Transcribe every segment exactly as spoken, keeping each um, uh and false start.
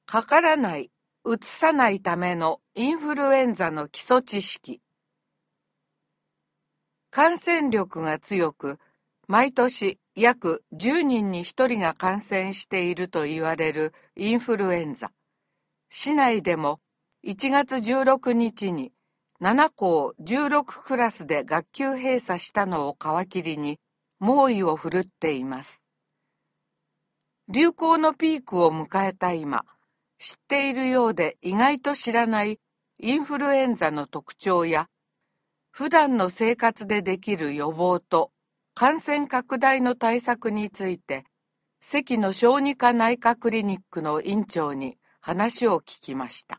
かからない、うつさないためのインフルエンザの基礎知識。感染力が強く、毎年約じゅうにんにひとりが感染していると言われるインフルエンザ。市内でもいちがつじゅうろくにちにななこうじゅうろくクラスで学級閉鎖したのを皮切りに猛威を振るっています。流行のピークを迎えた今、知っているようで意外と知らないインフルエンザの特徴や、普段の生活でできる予防と感染拡大の対策について、関の小児科内科クリニックの院長に話を聞きました。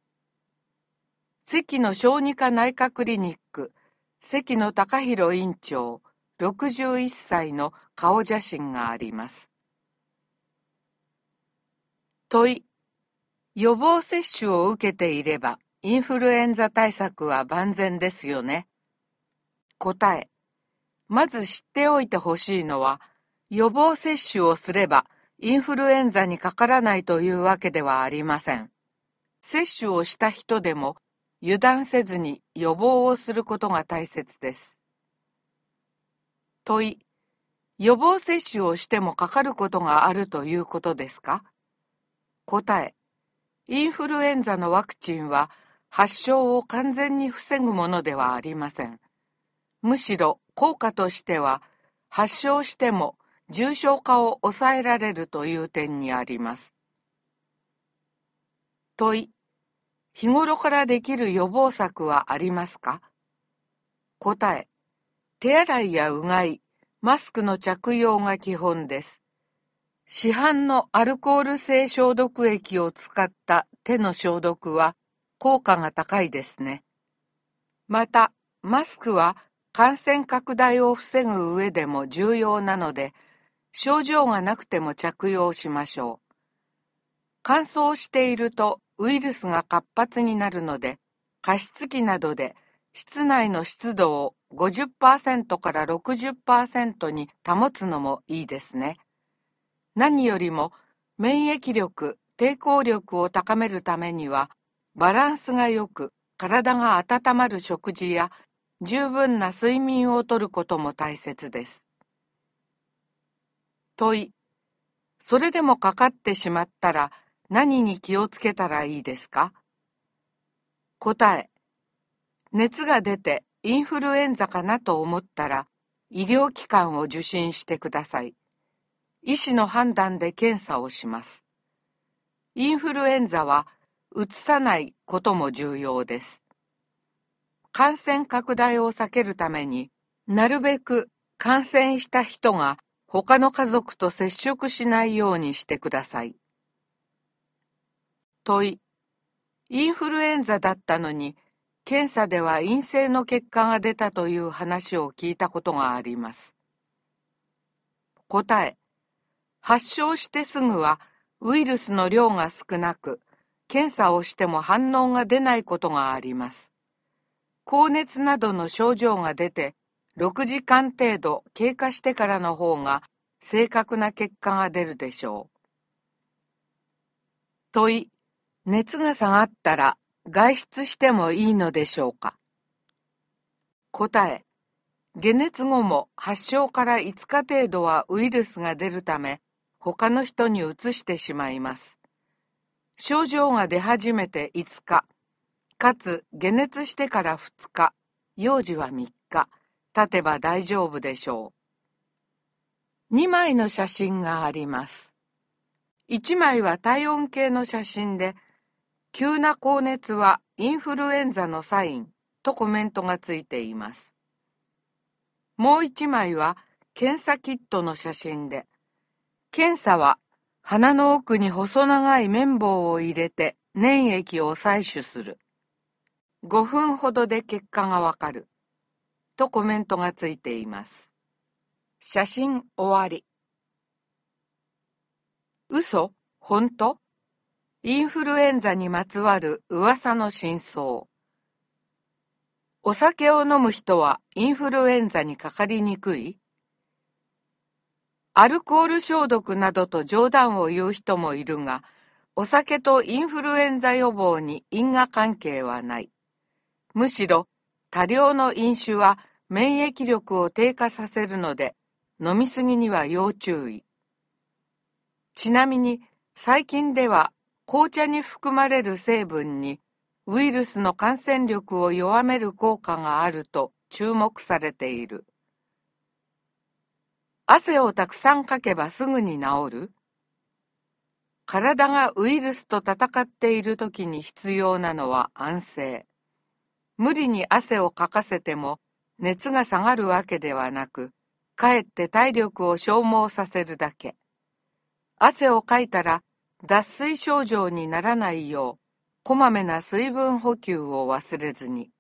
関の小児科内科クリニック、関野貴弘院長、ろくじゅういっさいの顔写真があります。問い、予防接種を受けていれば、インフルエンザ対策は万全ですよね。答え、まず知っておいてほしいのは、予防接種をすれば、インフルエンザにかからないというわけではありません。接種をした人でも、油断せずに予防をすることが大切です。問い、予防接種をしてもかかることがあるということですか？答え、インフルエンザのワクチンは発症を完全に防ぐものではありません。むしろ効果としては発症しても重症化を抑えられるという点にあります。問い、日頃からできる予防策はありますか？答え、手洗いやうがい、マスクの着用が基本です。市販のアルコール性消毒液を使った手の消毒は効果が高いですね。また、マスクは感染拡大を防ぐ上でも重要なので、症状がなくても着用しましょう。乾燥しているとウイルスが活発になるので、加湿器などで室内の湿度を ごじゅっパーセント から ろくじゅっパーセント に保つのもいいですね。何よりも免疫力、抵抗力を高めるためには、バランスがよく体が温まる食事や十分な睡眠をとることも大切です。問い、それでもかかってしまったら何に気をつけたらいいですか？答え、熱が出てインフルエンザかなと思ったら医療機関を受診してください。医師の判断で検査をします。インフルエンザはうつさないことも重要です。感染拡大を避けるために、なるべく感染した人が他の家族と接触しないようにしてください。問い、インフルエンザだったのに、検査では陰性の結果が出たという話を聞いたことがあります。答え、発症してすぐはウイルスの量が少なく、検査をしても反応が出ないことがあります。高熱などの症状が出て、ろくじかん程度経過してからの方が正確な結果が出るでしょう。問い、熱が下がったら外出してもいいのでしょうか？答え、解熱後も発症からいつか程度はウイルスが出るため、他の人にうつしてしまいます。症状が出始めていつか、かつ解熱してからふつか、幼児はみっか、経てば大丈夫でしょう。にまいの写真があります。いちまいは体温計の写真で、急な高熱はインフルエンザのサインとコメントがついています。もういちまいは検査キットの写真で、検査は鼻の奥に細長い綿棒を入れて粘液を採取する。ごふんほどで結果がわかる。とコメントがついています。写真終わり。嘘？本当？インフルエンザにまつわる噂の真相。お酒を飲む人はインフルエンザにかかりにくい？アルコール消毒などと冗談を言う人もいるが、 お酒とインフルエンザ予防に因果関係はない。むしろ、多量の飲酒は免疫力を低下させるので、飲みすぎには要注意。ちなみに、最近では紅茶に含まれる成分にウイルスの感染力を弱める効果があると注目されている。汗をたくさんかけばすぐに治る？体がウイルスと戦っているときに必要なのは安静。無理に汗をかかせても熱が下がるわけではなく、かえって体力を消耗させるだけ。汗をかいたら脱水症状にならないよう、こまめな水分補給を忘れずに。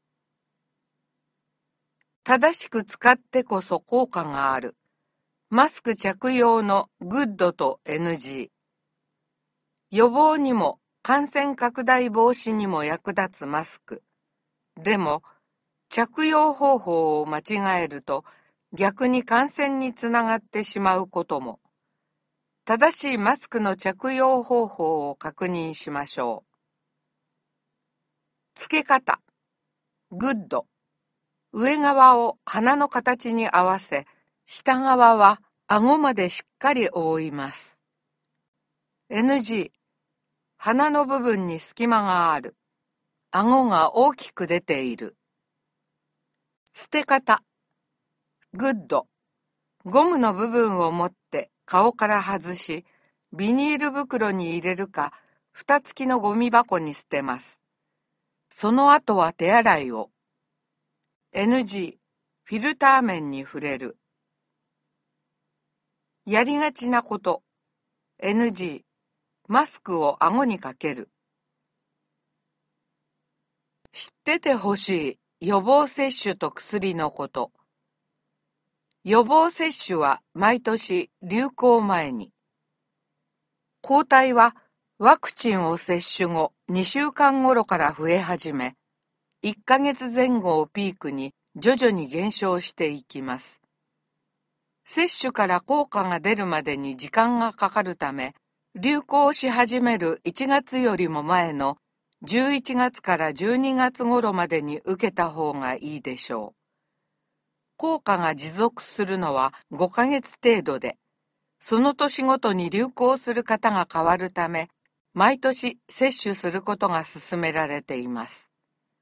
正しく使ってこそ効果がある。マスク着用のグッドと エヌジー。予防にも感染拡大防止にも役立つマスク。でも、着用方法を間違えると逆に感染につながってしまうことも。正しいマスクの着用方法を確認しましょう。付け方。グッド。上側を鼻の形に合わせ、下側は顎までしっかり覆います。エヌジー。鼻の部分に隙間がある。顎が大きく出ている。捨て方。グッド。ゴムの部分を持って顔から外し、ビニール袋に入れるか、蓋付きのゴミ箱に捨てます。その後は手洗いを。エヌジー。フィルター面に触れる。やりがちなこと。エヌジー。マスクを顎にかける。知っててほしい予防接種と薬のこと。予防接種は毎年流行前に。抗体はワクチンを接種後にしゅうかん頃から増え始め、いっかげつぜん後をピークに徐々に減少していきます。接種から効果が出るまでに時間がかかるため、流行し始めるいちがつよりも前のじゅういちがつからじゅうにがつ頃までに受けた方がいいでしょう。効果が持続するのはごかげつ程度で、その年ごとに流行する方が変わるため、毎年接種することが勧められています。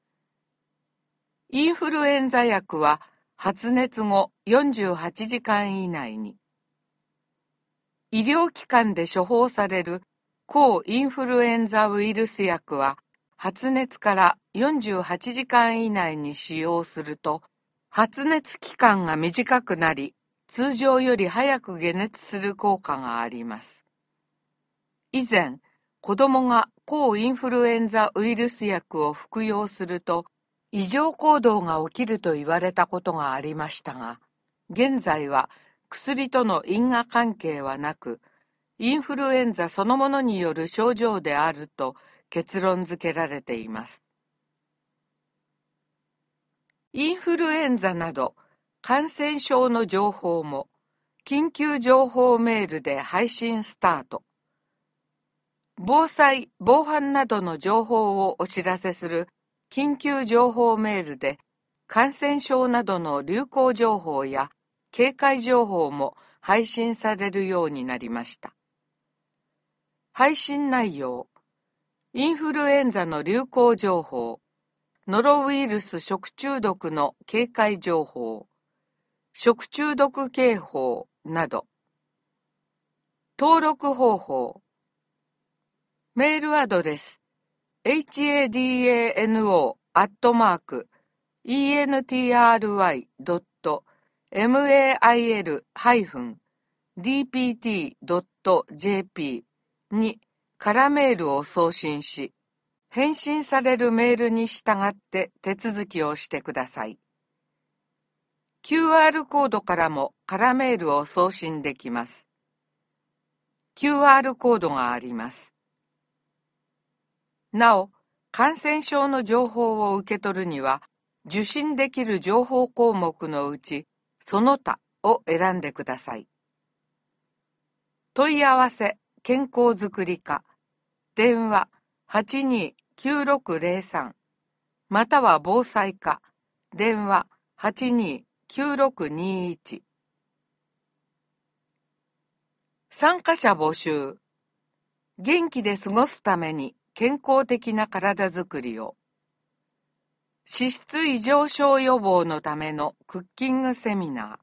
インフルエンザ薬は発熱後よんじゅうはちじかん以内に。医療機関で処方される抗インフルエンザウイルス薬は、発熱からよんじゅうはちじかん以内に使用すると、発熱期間が短くなり、通常より早く解熱する効果があります。以前、子供が抗インフルエンザウイルス薬を服用すると、異常行動が起きると言われたことがありましたが、現在は薬との因果関係はなく、インフルエンザそのものによる症状であると結論付けられています。インフルエンザなど感染症の情報も緊急情報メールで配信スタート。防災・防犯などの情報をお知らせする緊急情報メールで感染症などの流行情報や警戒情報も配信されるようになりました。配信内容、インフルエンザの流行情報、ノロウイルス食中毒の警戒情報、食中毒警報など。登録方法、メールアドレス、エイチエーディーエーエヌオー アットマーク イーエヌティーアールワイ ドット メール ハイフン ディーピーティー ドット ジェーピー に空メールを送信し、返信されるメールに従って手続きをしてください。キューアール コードからも空メールを送信できます。キューアール コードがあります。なお、感染症の情報を受け取るには、受信できる情報項目のうち、その他を選んでください。問い合わせ、健康づくり課、 電話 はちにーきゅうろくゼロさん または防災課電話 はちにーきゅうろくにいち。参加者募集。元気で過ごすために健康的な体づくりを。脂質異常症予防のためのクッキングセミナー。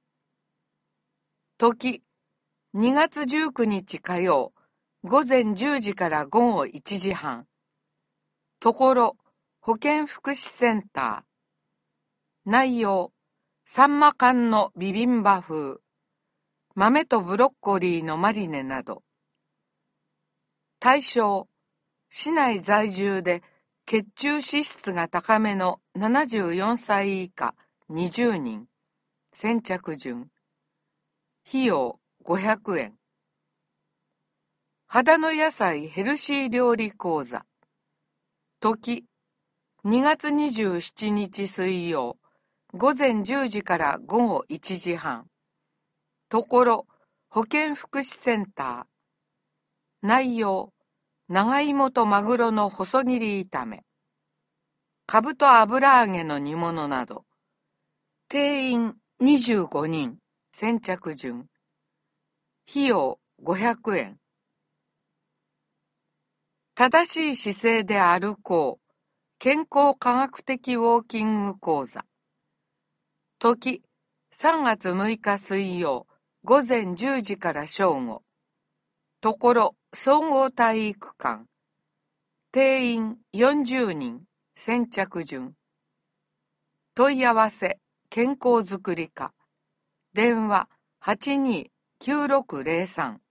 時、にがつじゅうくにち火曜、午前じゅうじから午後いちじはん。ところ、保健福祉センター。内容、サンマ缶のビビンバ風。豆とブロッコリーのマリネなど。対象、市内在住で血中脂質が高めのななじゅうよんさい以下にじゅうにん。先着順。費用ごひゃくえん。秦野野菜ヘルシー料理講座。時、にがつにじゅうしちにち水曜、午前じゅうじから午後いちじはん。ところ、保健福祉センター。内容、長芋とマグロの細切り炒め。かぶと油揚げの煮物など。定員にじゅうごにん。先着順。費用ごひゃくえん。正しい姿勢で歩こう。健康科学的ウォーキング講座。時、さんがつむいか水曜、午前じゅうじから正午。ところ、総合体育館。定員よんじゅうにん。先着順。問い合わせ、健康づくり課。電話 はちにーきゅうろくゼロさん。